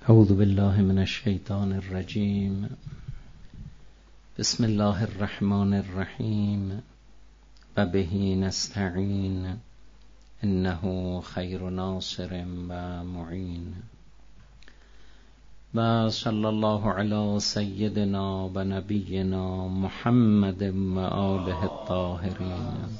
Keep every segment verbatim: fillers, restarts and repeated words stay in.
اعوذ بالله من الشیطان الرجیم. بسم الله الرحمن الرحیم و به نستعین انه خیر ناصر و معین. و صلی الله علی سیدنا و نبینا محمد و آله الطاهرین.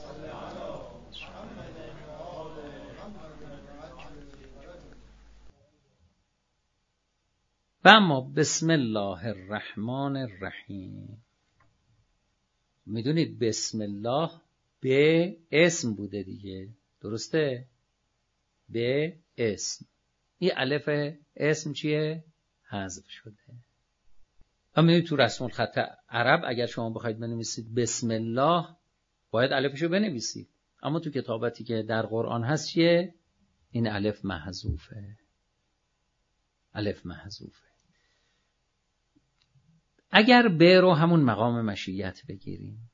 و اما بسم الله الرحمن الرحیم. میدونید بسم الله به اسم بوده دیگه، درسته؟ به اسم. این الف اسم چیه؟ حذف شده. و میدونید تو رسم الخط عرب اگر شما بخواید بنویسید بسم الله باید الفشو بنویسید، اما تو کتابتی که در قرآن هست چیه؟ این الف محذوفه. الف محذوفه. اگر به رو همون مقام مشیت بگیریم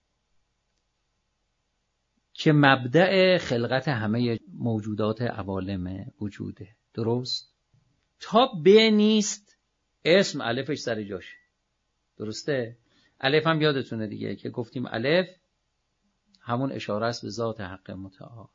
که مبدأ خلقت همه موجودات عوالم وجوده، درست؟ تا به نیست اسم الفش سر جاشه، درسته؟ الف هم یادتونه دیگه که گفتیم الف همون اشاره است به ذات حق متعال.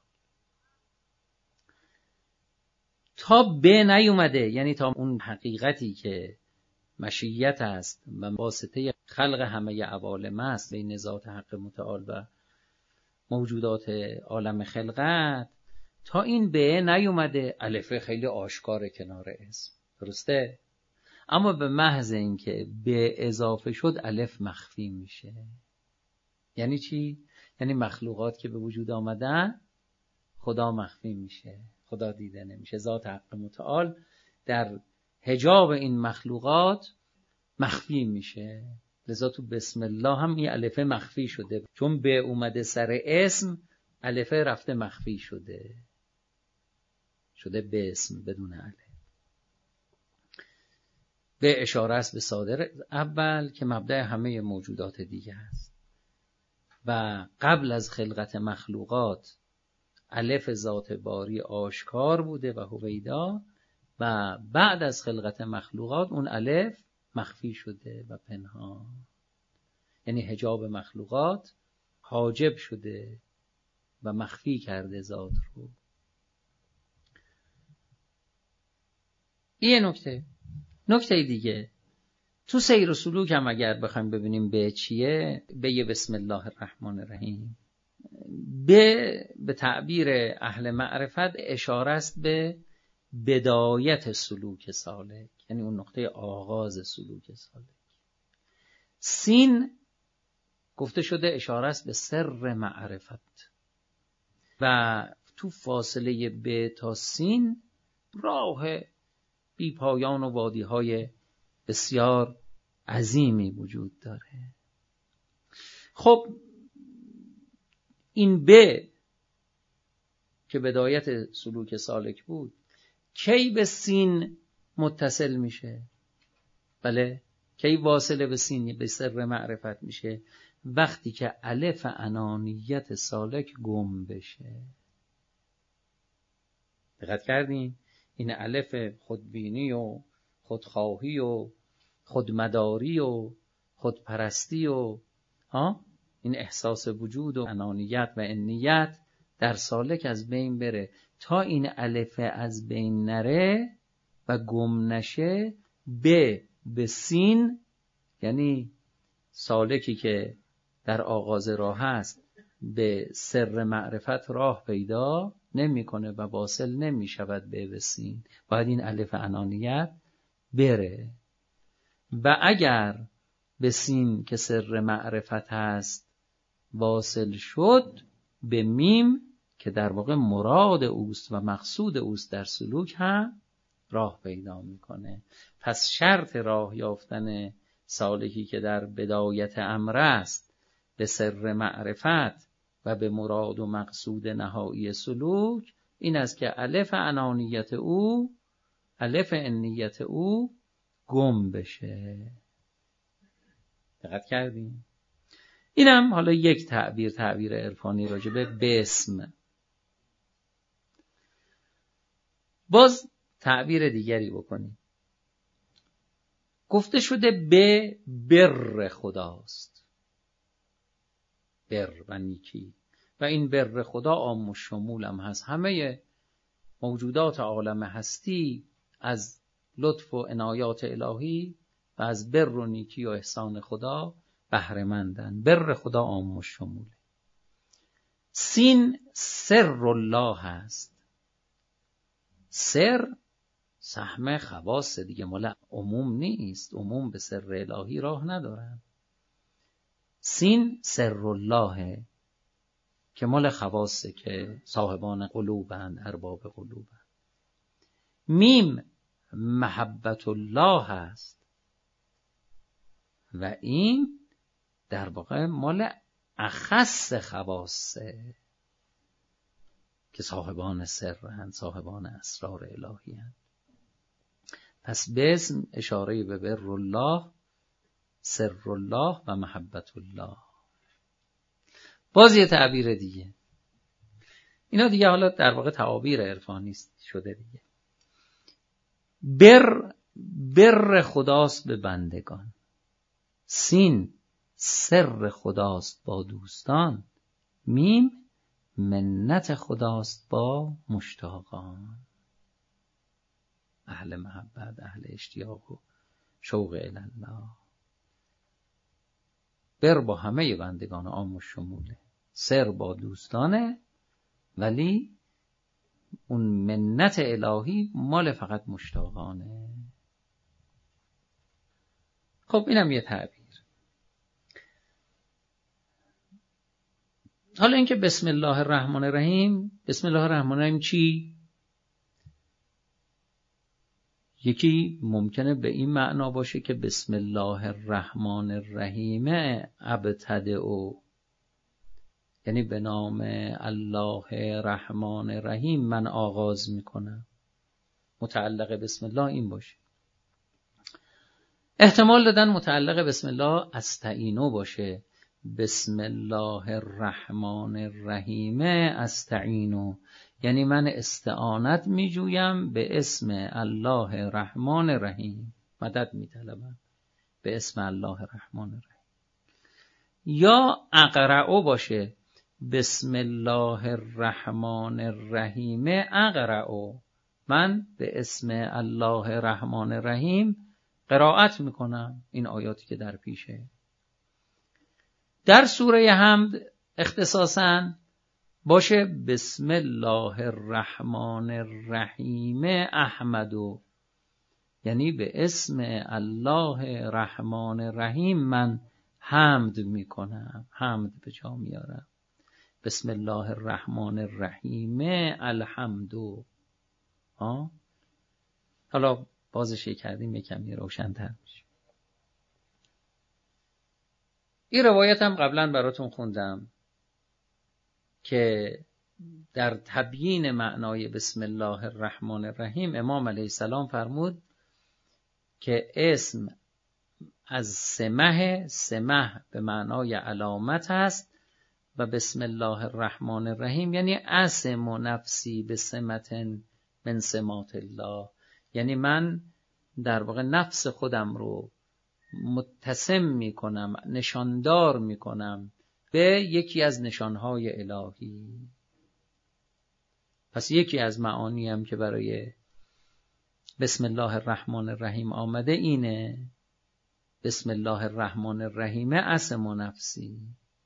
تا به نیومده، یعنی تا اون حقیقتی که مشیت است و واسطه خلق همه عوالم است بین ذات حق متعال و موجودات عالم خلقت، تا این به نیومده الف خیلی آشکار کنار اسم، درسته؟ اما به محض اینکه به اضافه شد الف مخفی میشه. یعنی چی؟ یعنی مخلوقات که به وجود آمدن خدا مخفی میشه، خدا دیده نمیشه. ذات حق متعال در حجاب این مخلوقات مخفی میشه. لذا تو بسم الله هم این الفه مخفی شده، چون به اومده سر اسم الفه رفته مخفی شده، شده به اسم بدون الف. به اشاره است به صادر اول که مبدأ همه موجودات دیگه است و قبل از خلقت مخلوقات الف ذات باری آشکار بوده و هویدا، و بعد از خلقت مخلوقات اون الف مخفی شده و پنهان. یعنی حجاب مخلوقات حاجب شده و مخفی کرده ذات رو. این نکته. نکته دیگه تو سیر و سلوک هم اگر بخوایم ببینیم به چیه، به یه بسم الله الرحمن الرحیم، به به تعبیر اهل معرفت اشاره است به بدایت سلوک سالک، یعنی اون نقطه آغاز سلوک سالک. سین گفته شده اشاره است به سر معرفت و تو فاصله ب تا سین راه بی پایان و وادی های بسیار عظیمی وجود داره. خب این ب که بدایت سلوک سالک بود کی به سین متصل میشه؟ بله، کی واصله به سین، به سر معرفت میشه؟ وقتی که الف انانیت سالک گم بشه. دقت کردین؟ این الف خودبینی و خودخواهی و خودمداری و خودپرستی و ها این احساس وجود و انانیت و انیت در سالک از بین بره. تا این الف از بین نره و گم نشه، به به سین، یعنی سالکی که در آغاز راه هست به سر معرفت راه پیدا نمیکنه و واصل نمیشود به به سین. باید این الف انانیت بره و اگر به سین که سر معرفت هست واصل شد، به میم که در واقع مراد اوست و مقصود اوست در سلوک هم راه پیدا میکنه. پس شرط راه یافتن سالکی که در بدایت امر است به سر معرفت و به مراد و مقصود نهایی سلوک این است که الف انانیت او، الف انیت او گم بشه. دقت کردیم؟ اینم حالا یک تعبیر تعبیر عرفانی راجبه بسم. باز تعبیر دیگری بکنیم. گفته شده به بر خداست، بر و نیکی، و این بر خدا عام و شمول هم هست. همه موجودات عالم هستی از لطف و عنایات الهی و از بر و نیکی و احسان خدا بهره مندن. بر خدا عام و شموله. سین سر الله هست. سر سهم خواص دیگه، مال عموم نیست. عموم به سر الهی راه ندارن. سین سر الله که مال خواصه که صاحبان قلوبند، ارباب قلوبند. میم محبت الله هست و این در واقع مال اخص خواصه که صاحبان سرند، صاحبان اسرار الهی هستند. پس به اسم اشاره به بر الله، سر الله و محبت الله. باز یه تعبیر دیگه، اینا دیگه حالا در واقع تعابیر عرفانی شده دیگه. بر بر خداست به بندگان. سین سر خداست با دوستان. میم منت خداست با مشتاقان. اهل محبت، اهل اشتیاق و شوق الله. بر با همه بندگان عام و شموله. سر با دوستانه، ولی اون منت الهی مال فقط مشتاقانه. خب اینم یه تعبیر. حالا اینکه بسم الله الرحمن الرحیم، بسم الله الرحمن الرحیم چی؟ یکی ممکنه به این معنا باشه که بسم الله الرحمن الرحیم ابتدئ، یعنی به نام الله رحمان رحیم من آغاز میکنم. متعلق بسم الله این باشه. احتمال دادن متعلق بسم الله استعینو باشه. بسم الله الرحمن الرحیم استعینو، یعنی من استعانت میجویم به اسم الله رحمان رحیم، مدد میطلبم به اسم الله رحمان رحیم. یا اقرأ باشه، بسم الله الرحمن الرحیم اقرأ، من به اسم الله رحمان رحیم قرائت میکنم این آیاتی که در پیشه. در سوره حمد اختصاصاً باشه بسم الله الرحمن الرحیم احمدو، یعنی به اسم الله رحمان رحیم من حمد میکنم، حمد به جا میارم. بسم الله الرحمن الرحیم الحمدو. ها حالا بازش کردیم یه کمی روشن‌تر میشه. این روایت هم قبلا براتون خوندم که در تبیین معنای بسم الله الرحمن الرحیم امام علیه السلام فرمود که اسم از سمه، سمه به معنای علامت است و بسم الله الرحمن الرحیم یعنی اسم و نفسی به سمت من سمات الله، یعنی من در واقع نفس خودم رو متسم می کنم، نشاندار می کنم به یکی از نشانهای الهی. پس یکی از معانی هم که برای بسم الله الرحمن الرحیم آمده اینه، بسم الله الرحمن الرحیم اسم و نفسی.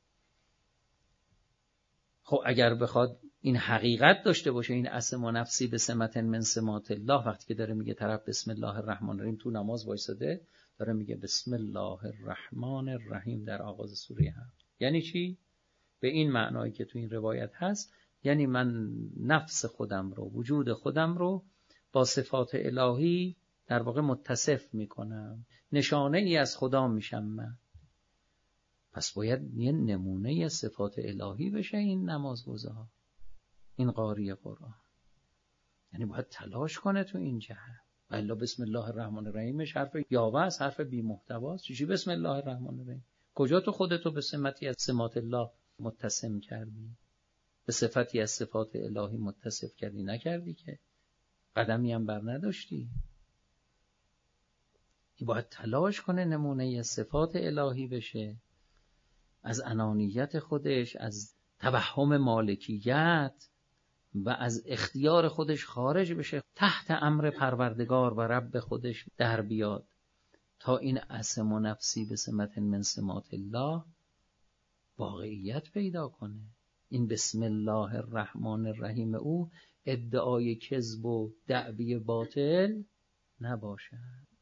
خب اگر بخواد این حقیقت داشته باشه، این اسم و نفسی به سمت من سمات الله، وقتی که داره میگه طرف بسم الله الرحمن الرحیم تو نماز وایساده داره میگه بسم الله الرحمن الرحیم در آغاز سوره هم، یعنی چی؟ به این معنایی که تو این روایت هست، یعنی من نفس خودم رو، وجود خودم رو با صفات الهی در واقع متصف میکنم، نشانه ای از خدا میشم من. پس باید یه نمونه صفات الهی بشه این نمازگزار، این قاری قرآن، یعنی باید تلاش کنه تو این جهت. الا بسم الله الرحمن الرحیمش حرف یاوه است، حرف بی محتواست. چی بسم الله الرحمن الرحیم؟ کجا تو خودتو به سمتی از سمات الله متصم کردی؟ به صفتی از صفات الهی متصف کردی؟ نکردی که قدمی هم بر نداشتی. که باید تلاش کنه نمونه صفات الهی بشه، از انانیت خودش، از توهم مالکیت و از اختیار خودش خارج بشه، تحت امر پروردگار و رب خودش در بیاد تا این اسم و نفسی به سمت من سمات الله واقعیت پیدا کنه. این بسم الله الرحمن الرحیم او ادعای کذب و دعوی باطل نباشه.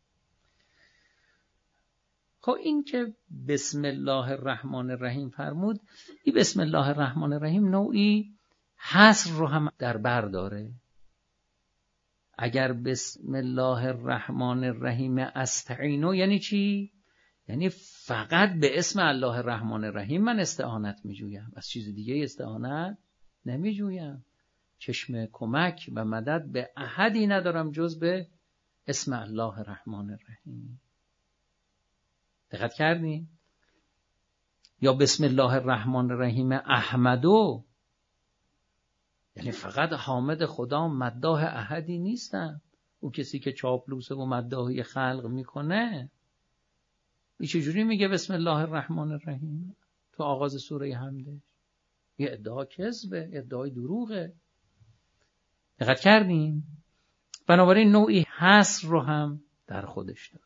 خب این که بسم الله الرحمن الرحیم فرمود، این بسم الله الرحمن الرحیم نوعی حصر رو هم در بر داره. اگر بسم الله الرحمن الرحیم استعینو یعنی چی؟ یعنی فقط به اسم الله الرحمن الرحیم من استعانت می جویم، از چیز دیگه استعانت نمی جویم. چشم کمک و مدد به احدی ندارم جز به اسم الله الرحمن الرحیم. دقت کردین؟ یا بسم الله الرحمن الرحیم احمدو، یعنی فقط حامد خدا، مداح احدی نیستم. او کسی که چاپلوسه و مداحی خلق میکنه، این چجوری میگه بسم الله الرحمن الرحیم تو آغاز سوره حمدش؟ یه ادعا کذبه، ادعای دروغه. دقت کردین؟ بنابراین نوعی حصر رو هم در خودش داره.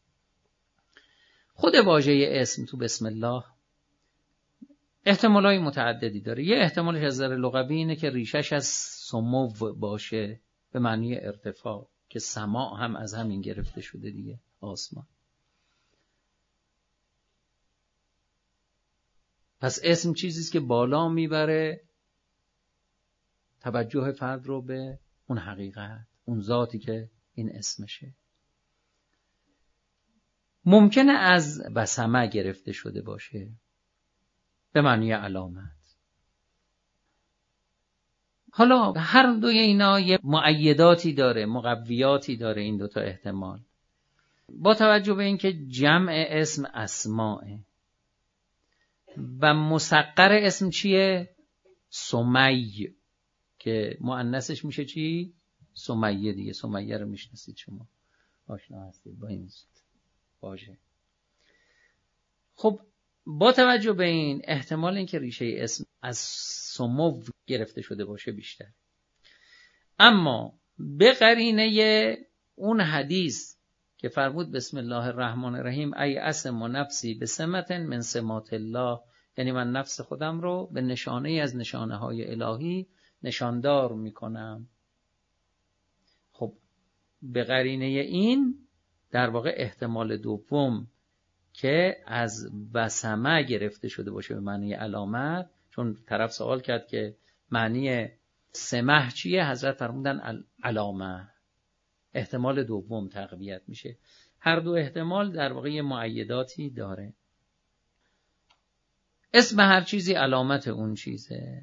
خود واژه اسم تو بسم الله احتمالای متعددی داره. یه احتمالش از نظر لغوی اینه که ریشش از سمو باشه به معنی ارتفاع، که سماع هم از همین گرفته شده دیگه، آسمان. پس اسم چیزیست که بالا میبره توجه فرد رو به اون حقیقت، اون ذاتی که این اسمشه. ممکنه از بسمه گرفته شده باشه به معنی علامت. حالا هر دوی اینا یه مؤیداتی داره، مقویاتی داره این دوتا احتمال. با توجه به اینکه جمع اسم اسماءه و مسقر اسم چیه؟ سمی، که مؤنثش میشه چی؟ سمیه دیگه. سمیه رو میشناسید شما، آشنا هستید با این باشه. خب با توجه به این احتمال اینکه ریشه اسم از سمو گرفته شده باشه بیشتر. اما به قرینه اون حدیث که فرمود بسم الله الرحمن الرحیم ای اسم و نفسی به سمت من سمات الله، یعنی من نفس خودم رو به نشانه از نشانه های الهی نشاندار میکنم. خب به قرینه این در واقع احتمال دوم که از بسمه گرفته شده باشه به معنی علامت، چون طرف سوال کرد که معنی سمح چیه، حضرت فرمودن علامه، احتمال دوم تقویت میشه. هر دو احتمال در واقع مؤیداتی داره. اسم هر چیزی علامت اون چیزه.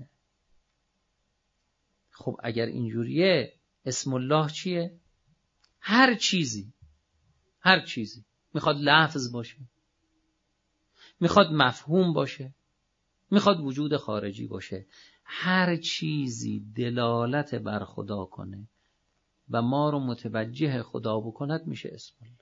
خب اگر اینجوریه اسم الله چیه؟ هر چیزی، هر چیزی میخواد لفظ باشه، میخواد مفهوم باشه، میخواد وجود خارجی باشه، هر چیزی دلالت بر خدا کنه و ما رو متوجه خدا بکند میشه اسم الله.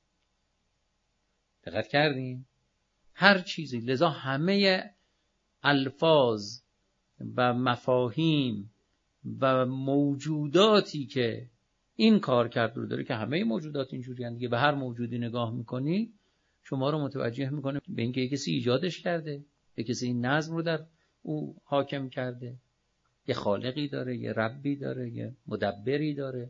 دقت کردین؟ هر چیزی. لذا همه الفاظ و مفاهیم و موجوداتی که این کار کرد رو داره، که همه موجودات اینجوری هستند دیگه، به هر موجودی نگاه میکنی شما رو متوجه میکنه به اینکه کسی ایجادش کرده، به کسی این نظم رو در او حاکم کرده، یه خالقی داره، یه ربی داره، یه مدبری داره.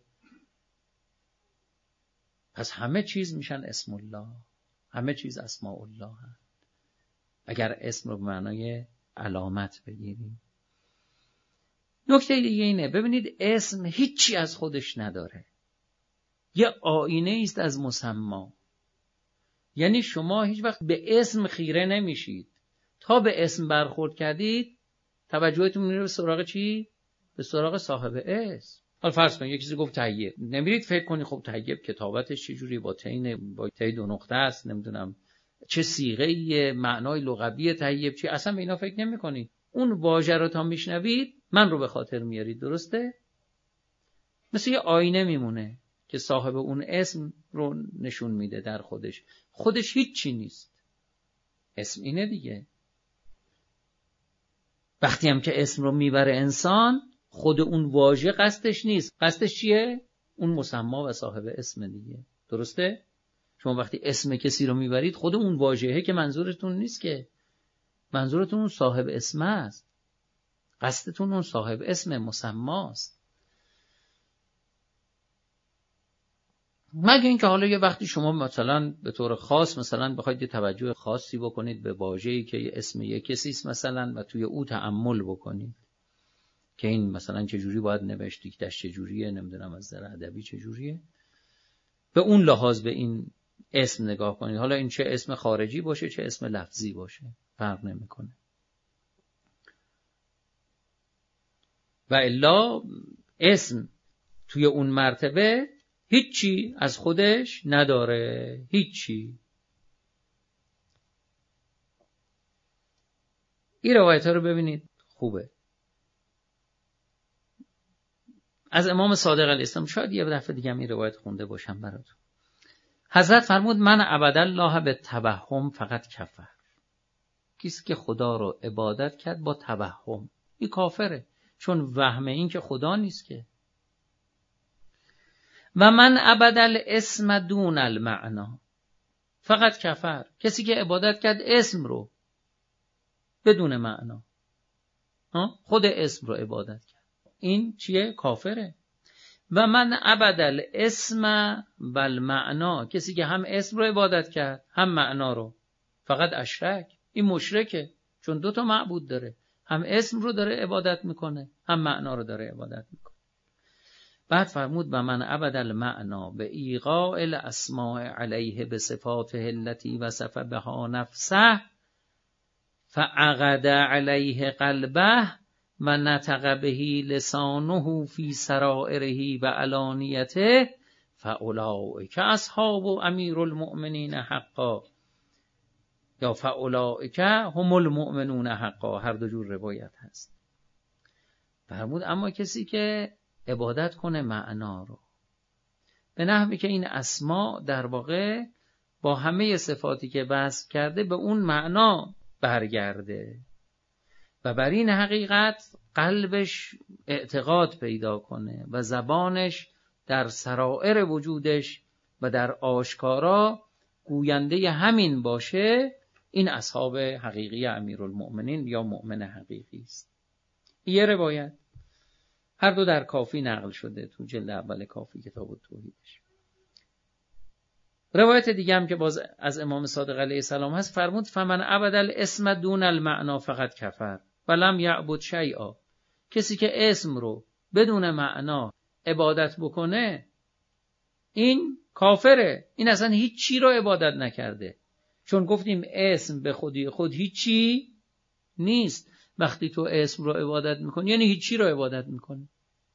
پس همه چیز میشن اسم الله، همه چیز اسماء الله هست اگر اسم رو به معنای علامت بگیریم. نکته دیگه اینه، ببینید اسم هیچی از خودش نداره، یه آینه است از مسمی. یعنی شما هیچ وقت به اسم خیره نمیشید، تا به اسم برخورد کردید توجهتون میره به سراغ چی؟ به سراغ صاحب اسم. حالا فرض کنید یک کسی گفت طیب، نمیرید فکر کنید خب طیب کتابتش چجوری، با تین با تی دو نقطه است، نمیدونم چه صیغه‌ای، معنای لغوی طیب چی، اصلا به اینا فکر نمی‌کنید. اون واژه رو تا میشنوید من رو به خاطر میارید. درسته؟ مثل یه آینه میمونه که صاحب اون اسم رو نشون میده در خودش. خودش هیچ چی نیست. اسم اینه دیگه. وقتی هم که اسم رو میبره انسان، خود اون واژه قصدش نیست. قصدش چیه؟ اون مسما و صاحب اسم دیگه. درسته؟ شما وقتی اسم کسی رو میبرید، خود اون واژه‌ای که منظورتون نیست، که منظورتون اون صاحب اسم است. قصدتون اون صاحب اسم مسماست. مگه اینکه حالا یه وقتی شما مثلا به طور خاص مثلا بخواید یه توجه خاصی بکنید به واژه‌ای که اسم یک کسی است مثلا و توی او تأمل بکنید که این مثلا چه جوری باید نوشت، دیکتش چه جوریه، نمیدونم از نظر ادبی چه جوریه، به اون لحاظ به این اسم نگاه کنید. حالا این چه اسم خارجی باشه چه اسم لفظی باشه فرق نمیکنه. و الا اسم توی اون مرتبه هیچی از خودش نداره، هیچی. این روایت ها رو ببینید خوبه. از امام صادق علیه السلام، شاید یه دفعه دیگه هم این روایت خونده باشم براتون. حضرت فرمود من عبد الله به توهم فقط کفر. کسی که خدا رو عبادت کرد با توهم، این کافره، چون وهم این که خدا نیست که. و من عبد الاسم دون المعنا فقط کفر. کسی که عبادت کرد اسم رو بدون معنا، خود اسم رو عبادت کرد، این چیه؟ کافره. و من عبد الاسم و المعنا، کسی که هم اسم رو عبادت کرد هم معنا رو، فقط اشرک، این مشرکه، چون دو تا معبود داره، هم اسم رو داره عبادت میکنه هم معنا رو داره عبادت میکنه. بعد فرمود و من عبد المعنا به ایقاع الاسماء علیه به صفاته التي وصف بها نفسه فعقد علیه قلبه و نطق بهی لسانه فی سرائره و علانیته فاولئک اصحاب امیر المؤمنین حقا، یا فاولئک هم المؤمنون حقا. هر دو جور روایت هست. فرمود اما کسی که عبادت کنه معنا رو، به نحوی که این اسما در واقع با همه صفاتی که وصف کرده به اون معنا برگرده و بر این حقیقت قلبش اعتقاد پیدا کنه و زبانش در سرائر وجودش و در آشکارا گوینده همین باشه، این اصحاب حقیقی امیرالمؤمنین یا مؤمن حقیقی است. یه روایت، هر دو در کافی نقل شده، تو جلد اول کافی کتاب التوحیدش. روایت دیگه هم که باز از امام صادق علیه السلام هست، فرمود فمن عبد الاسم دون المعنا فقط کفر ولم یعبد شیئا. کسی که اسم رو بدون معنا عبادت بکنه این کافره، این اصلا هیچ چی رو عبادت نکرده، چون گفتیم اسم به خودی خود هیچی نیست. وقتی تو اسم رو عبادت میکنی یعنی هیچی رو عبادت میکنی.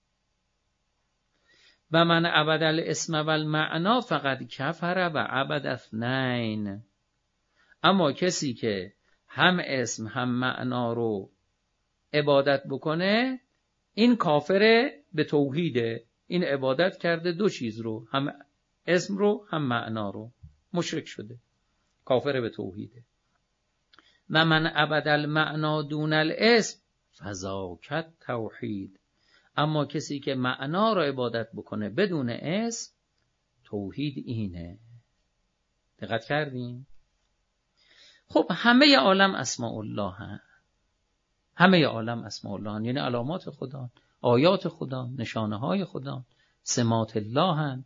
و من عبد الاسم و المعنا فقط کفر و عبد اثنین. اما کسی که هم اسم هم معنا رو عبادت بکنه این کافره به توحیده، این عبادت کرده دو چیز رو، هم اسم رو هم معنا رو، مشرک شده، کافر به توحیده. و من عبد المعنا دون الاسم فذاک توحید. اما کسی که معنا را عبادت بکنه بدون اسم، توحید اینه. دقت کردین؟ خب همه عالم اسماء الله هن. همه عالم اسماء الله هن. یعنی علامات خدا، آیات خدا، نشانه های خدا، سمات الله هن.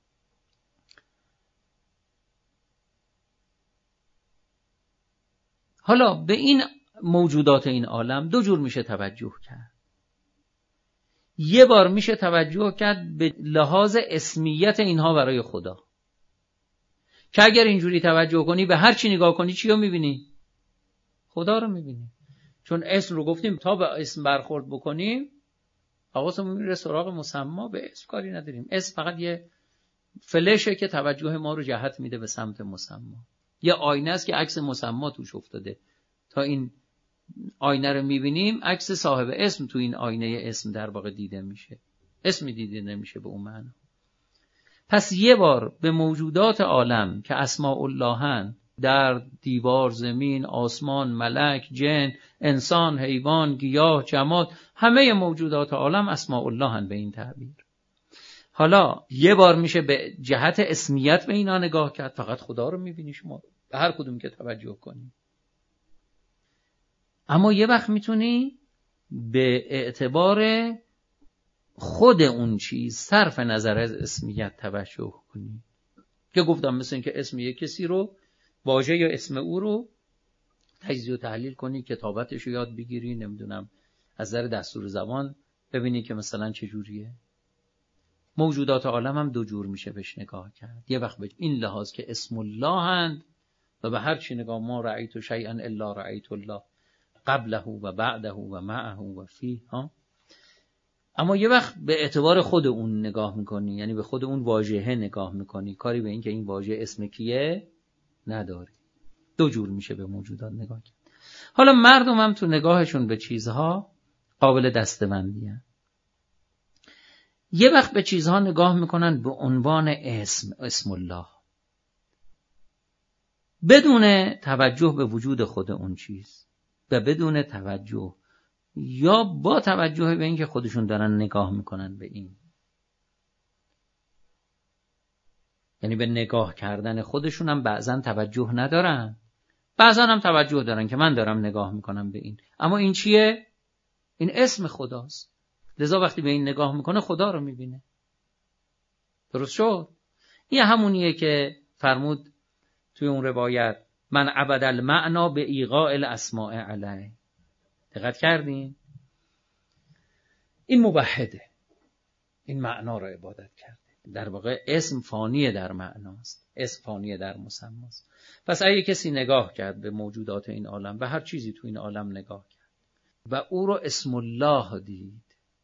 حالا به این موجودات این عالم دو جور میشه توجه کرد. یه بار میشه توجه کرد به لحاظ اسمیت اینها برای خدا، که اگر اینجوری توجه کنی به هر چی نگاه کنی چی رو میبینی؟ خدا رو میبینی. چون اسم رو گفتیم تا به اسم برخورد بکنیم حواسمون میره سراغ مسما، به اسم کاری نداریم. اسم فقط یه فلشه که توجه ما رو جهت میده به سمت مسما. یه آینه است که عکس مسما توش افتاده، تا این آینه رو میبینیم عکس صاحب اسم تو این آینه اسم در واقع دیده میشه، اسمی دیده نمیشه به اون معنا. پس یه بار به موجودات عالم که اسماء اللهن، در دیوار، زمین، آسمان، ملک، جن، انسان، حیوان، گیاه، جماد، همه موجودات عالم اسماء اللهن به این تعبیر. حالا یه بار میشه به جهت اسمیت به اینا نگاه کرد، فقط خدا رو میبینی شما به هر کدوم که توجه کنی. اما یه وقت میتونی به اعتبار خود اون چیز صرف نظر از اسمیت توجه کنی، که گفتم مثل این که اسم یک کسی رو، واژه یا اسم او رو تجزیه و تحلیل کنی، کتابتش رو یاد بگیری، نمیدونم از نظر دستور زبان ببینی که مثلا چجوریه. موجودات عالم هم دو جور میشه بهش نگاه کرد. یه وقت به این لحاظ که اسم الله هند و به هر چی نگاه، ما رأیت شیئا الا رأیت الله قبله و بعده و معه و فیه ها. اما یه وقت به اعتبار خود اون نگاه میکنی، یعنی به خود اون واژه نگاه میکنی، کاری به این که این واژه اسم کیه نداری. دو جور میشه به موجودات نگاه کرد. حالا مردم هم تو نگاهشون به چیزها قابل دسته‌بندی هست. یه وقت به چیزها نگاه میکنن به عنوان اسم، اسم الله، بدون توجه به وجود خود اون چیز و بدون توجه یا با توجه به این که خودشون دارن نگاه میکنن به این، یعنی به نگاه کردن خودشون هم بعضا توجه ندارن، بعضا هم توجه دارن که من دارم نگاه میکنم به این، اما این چیه؟ این اسم خداست. لذا وقتی به این نگاه میکنه خدا رو میبینه. درست شد؟ این همونیه که فرمود توی اون روایت من عبد المعنا به ایقاع الاسماء علیه. دقت کردین؟ این موحده، این معنا رو عبادت کرده. در واقع اسم فانیه در معناست، اسم فانیه در مسماست. پس اگه کسی نگاه کرد به موجودات این عالم، به هر چیزی تو این عالم نگاه کرد و او رو اسم الله دید،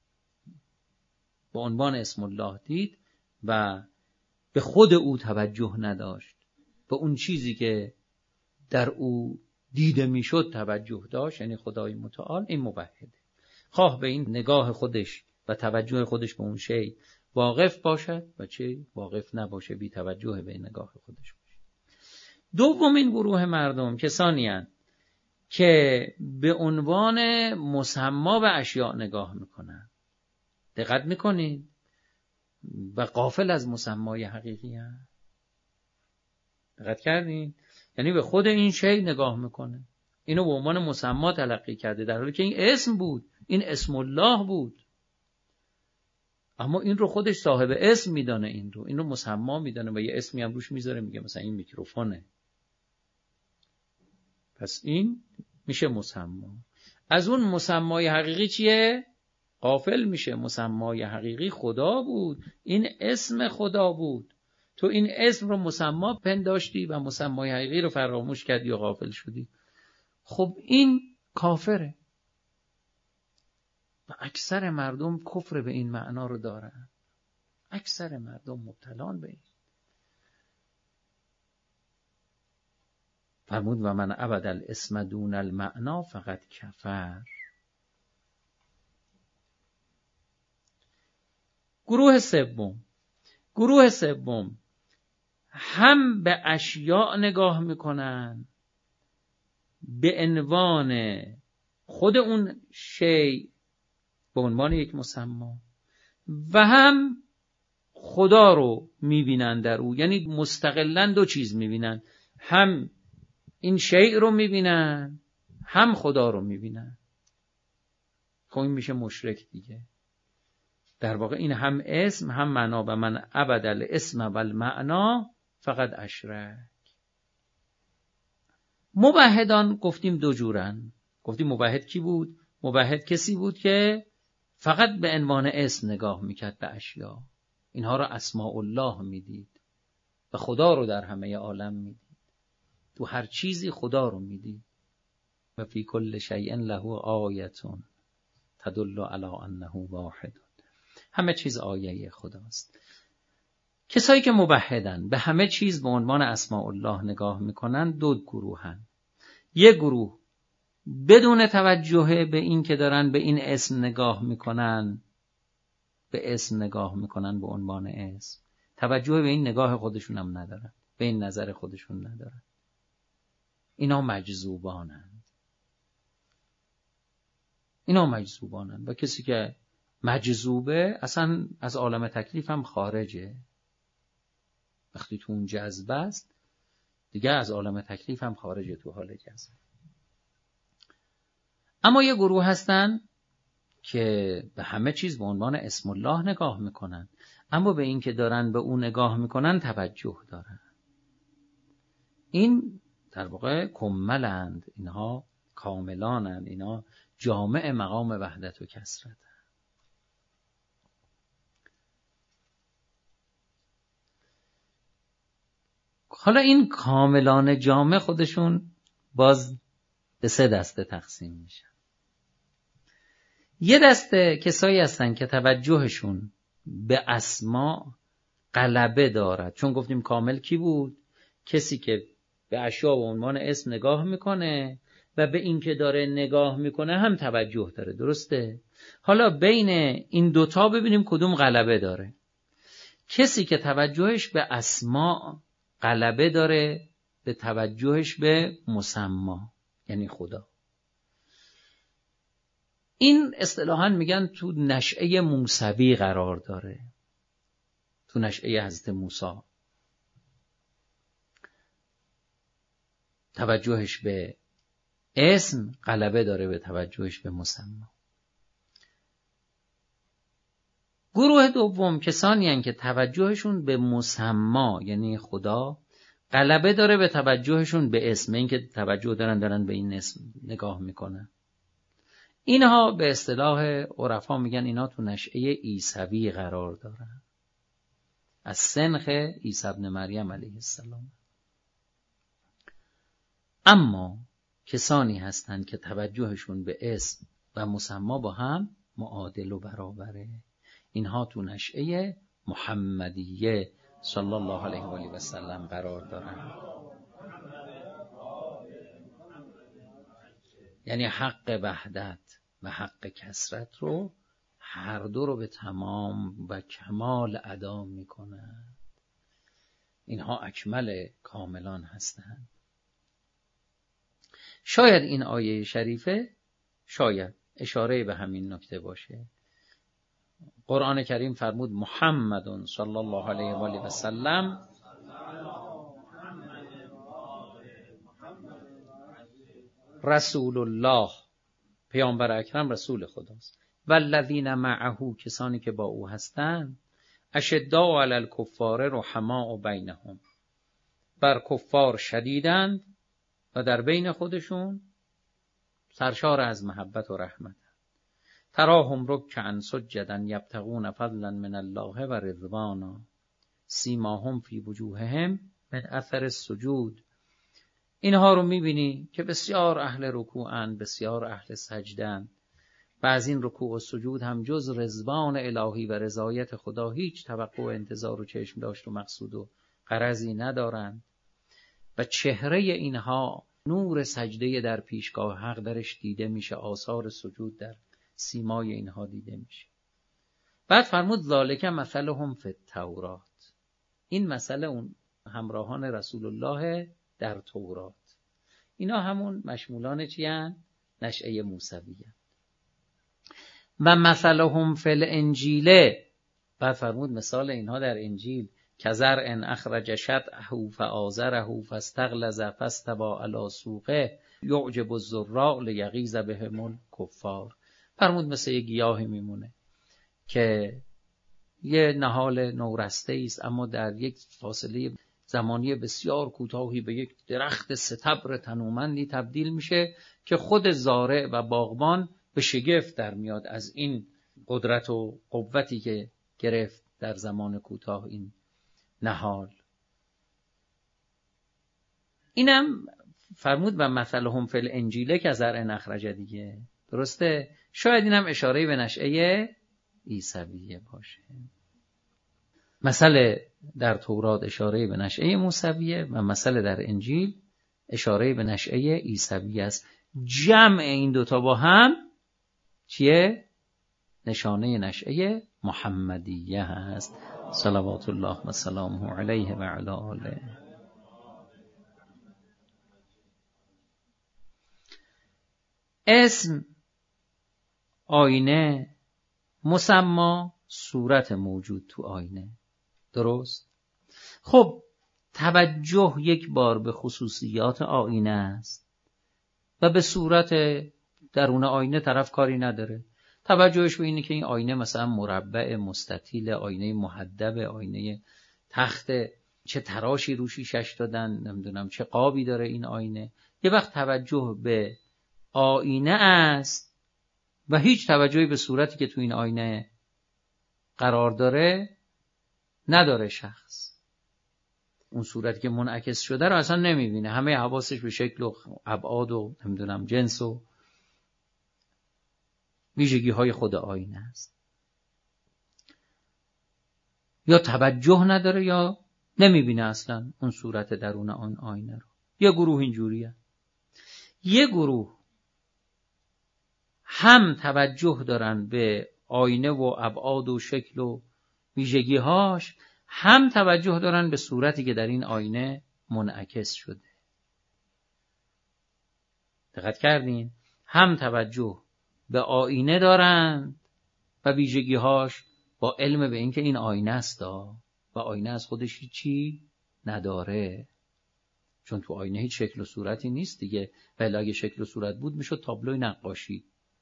به عنوان اسم الله دید و به خود او توجه نداشت، به اون چیزی که در او دیده میشد توجه داشت، یعنی خدای متعال، این موحده. خواه به این نگاه خودش و توجه خودش به اون شی واقف باشد و چه واقف نباشه، بی توجه به این نگاه خودش باشه. دومین گروه مردم کسانی هستند که به عنوان مسما به اشیاء نگاه میکنن. دقت میکنید؟ و غافل از مسمای حقیقی هست. دقت کردین؟ یعنی به خود این شی نگاه میکنه، اینو به عنوان مسما تلقی کرده، در حالی که این اسم بود، این اسم الله بود، اما این رو خودش صاحب اسم میدانه، این رو این رو مسما میدانه و یه اسمی هم روش میذاره، میگه مثلا این میکروفونه. پس این میشه مسما. از اون مسمای حقیقی چیه؟ غافل میشه. مسمای حقیقی خدا بود، این اسم خدا بود. تو این اسم رو مسما پنداشتی و مسمای حقیقی رو فراموش کردی و غافل شدی. خب این کافره. و اکثر مردم کفر به این معنا رو دارن. اکثر مردم مبتلان به این. فرمود و من عبد الاسم دون المعنا فقط کفر. گروه سوم گروه سوم هم به اشیاء نگاه میکنن به عنوان خود اون شی، به عنوان یک مسما، و هم خدا رو میبینن در او، یعنی مستقلاً دو چیز میبینن، هم این شیء رو میبینن هم خدا رو میبینن. خب این میشه مشرک دیگه. در واقع این هم اسم هم معنا. و من عبد الاسم و المعنا فقط اشرک. موحدان گفتیم دو جورن. گفتیم موحد کی بود؟ موحد کسی بود که فقط به عنوان اسم نگاه میکرد به اشیا، اینها رو اسماء الله میدید و خدا رو در همه عالم میدید، تو هر چیزی خدا رو میدید. و فی کل شیء له آیه تدل علی انه واحد. همه چیز آیه خداست. کسایی که موحدن به همه چیز به عنوان اسماء الله نگاه میکنن دو گروهن. یک گروه بدون توجه به این که دارن به این اسم نگاه میکنن، به اسم نگاه میکنن به عنوان اسم، توجه به این نگاه خودشون هم ندارن، به این نظر خودشون ندارن. اینا مجذوبانند. اینا مجذوبانند و کسی که مجذوبه اصلا از عالم تکلیف هم خارجه. وقتی تو اون جذبه است دیگه از عالم تکلیف هم خارجه تو حال جذبه. اما یه گروه هستن که به همه چیز به عنوان اسم الله نگاه میکنن، اما به این که دارن به اون نگاه میکنن توجه دارن. این در واقع کملند، اینها کاملانند، اینا جامع مقام وحدت و کثرت. حالا این کاملان جامع خودشون باز به سه دسته تقسیم میشن. یه دسته کسایی هستن که توجهشون به اسما غلبه دارد. چون گفتیم کامل کی بود؟ کسی که به اشیاء به عنوان اسم نگاه میکنه و به این که داره نگاه میکنه هم توجه داره. درسته؟ حالا بین این دوتا ببینیم کدوم غلبه داره. کسی که توجهش به اسما غلبه داره به توجهش به مسمی، یعنی خدا. این اصطلاحاً میگن تو نشأه موسوی قرار داره، تو نشأه حضرت موسی. توجهش به اسم غلبه داره به توجهش به مسمی. گروه دوم کسانی هستند که توجهشون به مسمی یعنی خدا غلبه داره به توجهشون به اسم، این که توجه دارن دارن به این اسم نگاه میکنن. اینها به اصطلاح عرفا میگن اینا تو نشأه عیسوی قرار دارن، از سنخ عیسی ابن مریم علیه السلام. اما کسانی هستند که توجهشون به اسم و مسمی با هم معادل و برابره، اینها تو نشأه محمدیه صلی الله علیه و آله و سلم قرار دارن. یعنی حق وحدت و حق کثرت رو هر دو رو به تمام و کمال ادا میکنن. اینها اکمل کاملان هستند. شاید این آیه شریفه شاید اشاره به همین نکته باشه. قرآن کریم فرمود محمد صلی الله علیه و آله و سلم رسول الله، پیامبر اکرم رسول خداست. والذین معه، کسانی که با او هستند، اشداء علی الکفار رحماء بینهم، بر کفار شدیدند و در بین خودشون سرشار از محبت و رحمت. تراهم رکعا سجدا یبتغون فضلا من الله و رضوانا سیماهم فی وجوههم من اثر السجود. اینها رو میبینی که بسیار اهل رکوعن، بسیار اهل سجدن و از این رکوع و سجود هم جز رضوان الهی و رضایت خدا هیچ توقع و انتظار و چشم داشت و مقصود و غرضی ندارند و چهره اینها نور سجده در پیشگاه حق درش دیده میشه، آثار سجود در سیمای اینها دیده میشه. بعد فرمود ذالک مثلهم فی التورات، این مسئله اون همراهان رسول الله در تورات. اینا همون مشمولان چی هن؟ نشأه موسوی هن. و مثلهم فی الانجیل، بعد فرمود مثال اینها در انجیل کزرع اخرج شطأه فآزره فاستغلظ فاستوی علی سوقه یعجب الزراع لیغیظ بهم الکفار. فرمود مثل یه گیاهی میمونه که یه نهال نورسته است اما در یک فاصله زمانی بسیار کوتاهی به یک درخت ستبر تنومندی تبدیل میشه که خود زارع و باغبان به شگفت در میاد از این قدرت و قوتی که گرفت در زمان کوتاه این نهال. اینم فرمود و مثلهم فی الانجیل کزرع اخرج دیگه. درسته؟ شاید اینم اشاره به نشأه عیسویه باشه. مثل در تورات اشاره به نشأه موسویه و مثل در انجیل اشاره به نشأه عیسویه است. جمع این دوتا با هم چیه؟ نشانه نشأه محمدیه هست صلوات الله و سلامه علیه و علی آله. اسم آینه، مسما صورت موجود تو آینه. درست؟ خب توجه یک بار به خصوصیات آینه است و به صورت درون آینه طرف کاری نداره. توجهش به اینه که این آینه مثلا مربع، مستطیل، آینه محدب، آینه تخت، چه تراشی رو شیشش دادن، نمیدونم چه قابی داره این آینه. یه وقت توجه به آینه است و هیچ توجهی به صورتی که تو این آینه قرار داره نداره شخص. اون صورتی که منعکس شده رو اصلا نمیبینه، همه حواسش به شکل و ابعاد و نمیدونم جنس و ویژگی های خود آینه است. یا توجه نداره یا نمیبینه اصلا اون صورت درون آن آینه رو. یه گروه اینجوریه. یه گروه هم توجه دارن به آینه و ابعاد و شکل و ویژگی هاش، هم توجه دارن به صورتی که در این آینه منعکس شده. دقت کردین؟ هم توجه به آینه دارن و ویژگی هاش، با علم به این که این آینه است و آینه از خودش چی نداره، چون تو آینه هیچ شکل و صورتی نیست دیگه. ولی اگه شکل و صورت بود میشد تابلوی نقاشی.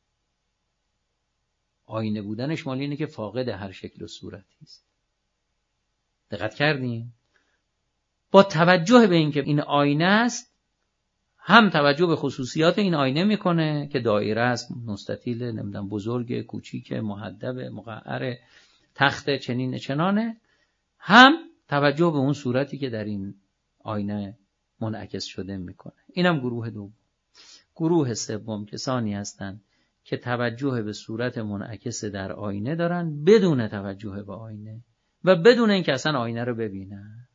آینه بودنش مال اینه که فاقد هر شکل و صورتی است. دقت کردین؟ با توجه به این که این آینه است، هم توجه به خصوصیات این آینه میکنه که دایره است، مستطیل، نمیدونم بزرگ، کوچیک، محدب، مقعر، تخت، چنین چنانه، هم توجه به اون صورتی که در این آینه منعکس شده میکنه. اینم گروه دوم. گروه سوم کسانی هستند که توجه به صورت منعکس در آینه دارن بدون توجه به آینه و بدون اینکه اصلا آینه رو ببینن.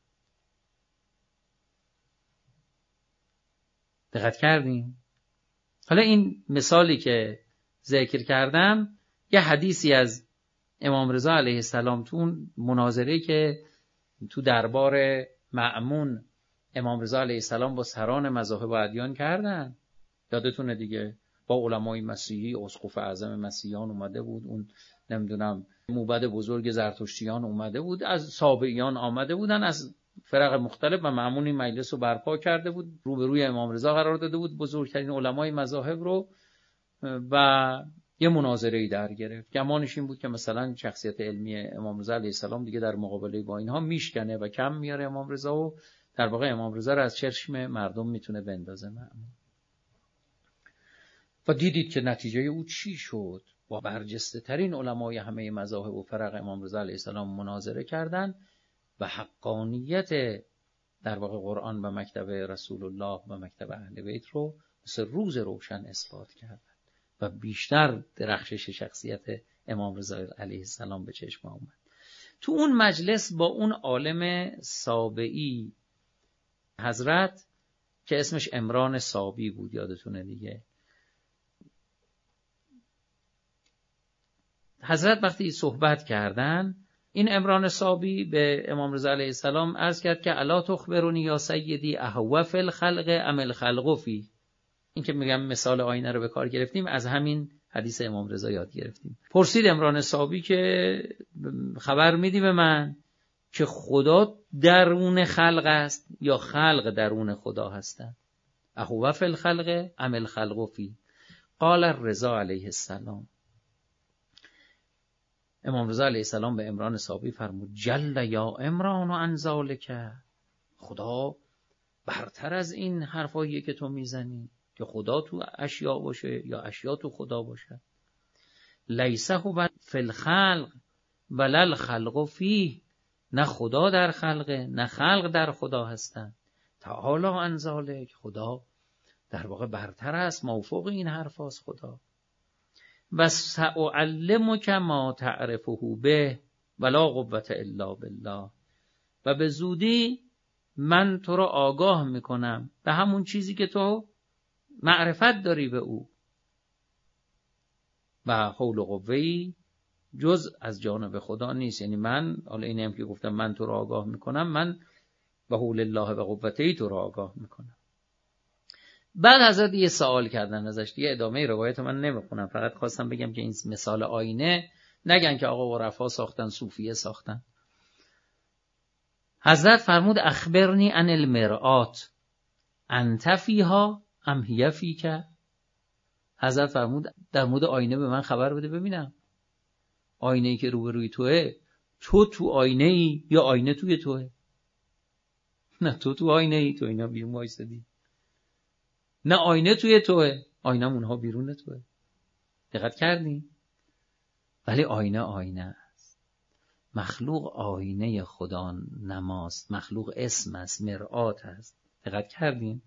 دقت کردیم؟ حالا این مثالی که ذکر کردم یه حدیثی از امام رضا علیه السلام تو اون مناظره که تو دربار مأمون امام رضا علیه السلام با سران مذاهب و ادیان کردن، یادتونه دیگه، با علمای مسیحی، اسقف اعظم مسیحیان اومده بود، اون نمیدونم موبد بزرگ زرتشتیان اومده بود، از سابعیان آمده بودن، از فرق مختلف، و مأمون این مجلس رو برپا کرده بود، روبروی امام رضا قرار داده بود بزرگترین علمای مذاهب رو، و یه مناظره‌ای در گرفت. گمانش این بود که مثلا شخصیت علمی امام رضا علیه السلام دیگه در مقابله با اینها میشکنه و کم میاره امام رضا، و در واقع امام رضا رو از چشم مردم میتونه بندازه مأمون. و دیدید که نتیجه او چی شد. با برجسته ترین علمای همه مذاهب و فرق امام رضا علیه السلام مناظره کردند و حقانیت در واقع قرآن و مکتب رسول الله و مکتب اهل بیت رو مثل روز روشن اثبات کردند و بیشتر درخشش شخصیت امام رضا علیه السلام به چشم آمد. تو اون مجلس با اون عالم سابعی حضرت که اسمش عمران سابی بود، یادتونه دیگه، حضرت وقتی صحبت کردن، این عمران سابی به امام رضا علیه السلام عرض کرد که الا تخبرونی یا سیدی اهو فی الخلق ام الخلق فی. این که میگم مثال آینه رو به کار گرفتیم، از همین حدیث امام رضا یاد گرفتیم. پرسید عمران سابی که خبر میدی به من که خدا درون خلق است یا خلق درون خدا هستند؟ اهو فی الخلق ام الخلق فی. قال الرضا علیه السلام، امام رضا علیه السلام به عمران سابی فرمود جل یا عمران عن ذالک، خدا برتر از این حرفاییه که تو میزنی که خدا تو اشیا باشه یا اشیا تو خدا باشه. لیس هو فی الخلق ولا الخلق فیه، نه خدا در خلقه نه خلق در خدا هستن. تعالی عن ذالک، خدا در واقع برتر است، موفوق این حرف است خدا. و سأعلمک ما تعرفه به ولا قوة الا بالله، و به زودی من تو را آگاه میکنم به همون چیزی که تو معرفت داری به او، و حول و قوه‌ای جز از جانب خدا نیست. یعنی من، حالا اینه هم که گفتم من تو را آگاه میکنم، من به حول الله و قوته تو را آگاه میکنم. بعد حضرت یه سوال کردن ازش، دیگه ادامه روایت من نمیخونم، فقط خواستم بگم که این مثال آینه نگن که آقا عرفا ساختن، صوفیه ساختن. حضرت فرمود اخبرنی عن المرآت انت فیها ام هی فیک. حضرت فرمود در مورد آینه به من خبر بده ببینم، آینه‌ای که روبروی توه، تو تو آینه‌ای یا آینه توی توه؟ نه تو تو آینه‌ای، تو اینا بیرون وایسادی. نه آینه توی توه، آینه اونها بیرون توه. دقت کردین؟ ولی آینه آینه است. مخلوق آینه خدا نماست، مخلوق اسم است، مرآت است. دقت کردین؟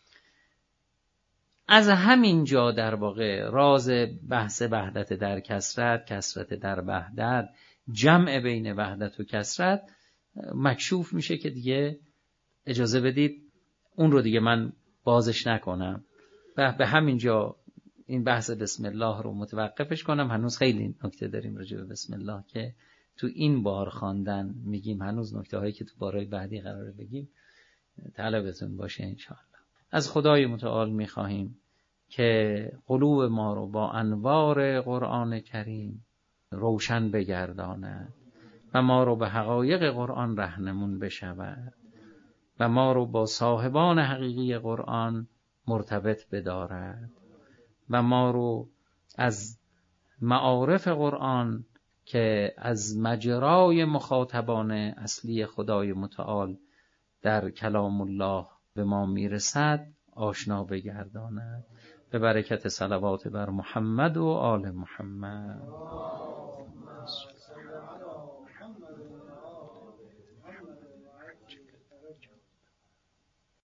از همین جا در واقع راز بحث وحدت در کثرت، کثرت در وحدت، جمع بین وحدت و کثرت مکشوف میشه که دیگه اجازه بدید اون رو دیگه من بازش نکنم و به همین جا این بحث بسم الله رو متوقفش کنم. هنوز خیلی نکته داریم راجع به بسم الله که تو این بار خواندن میگیم، هنوز نکته هایی که تو بارهای بعدی قراره بگیم طلبتون باشه انشاءالله. از خدای متعال میخواهیم که قلوب ما رو با انوار قرآن کریم روشن بگرداند و ما رو به حقایق قرآن رهنمون بشود و ما رو با صاحبان حقیقی قرآن مرتبط بدارد و ما رو از معارف قرآن که از مجرای مخاطبان اصلی خدای متعال در کلام الله به ما میرسد آشنا بگرداند. به برکت صلوات بر محمد و آل محمد.